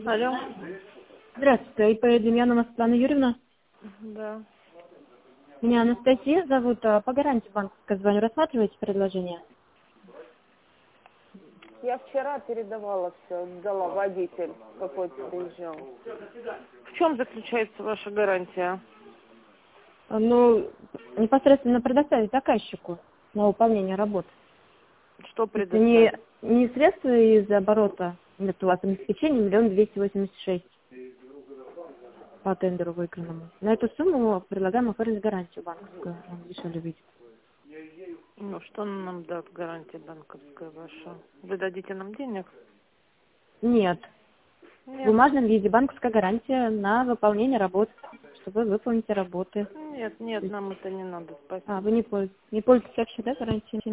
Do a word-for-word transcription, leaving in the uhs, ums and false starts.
Алло. Здравствуйте, ИП Демьянова Светлана Юрьевна. Да. Меня Анастасия зовут, а, по гарантии банковской звоню. Рассматриваете предложение? Я вчера передавала все, дала водитель какой-то приезжал. В чем заключается ваша гарантия? А, Ну, непосредственно предоставить заказчику на выполнение работ. Что Это не, предоставить? не средства из оборота, нет, у вас обеспечение миллион двести восемьдесят шесть по тендеру выигранному. На эту сумму предлагаем оформить гарантию банковскую, вам дешевле выйдет. Ну, что нам даст гарантия банковская ваша? Вы дадите нам денег? Нет, в Нет. бумажном виде банковская гарантия на выполнение работ, чтобы вы выполните работы. Нет, нет, нам это не надо, А, спасибо. вы не пользуетесь, не пользуетесь вообще, да, гарантией?